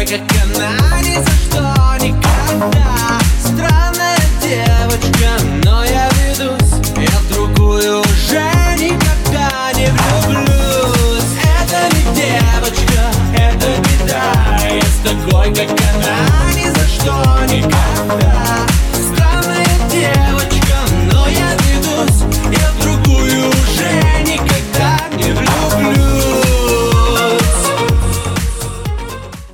как она, ни за что никогда. Странная девочка, но я ведусь, я в другую уже никогда не влюблюсь. Это не девочка, это беда, я с такой, как она, ни за что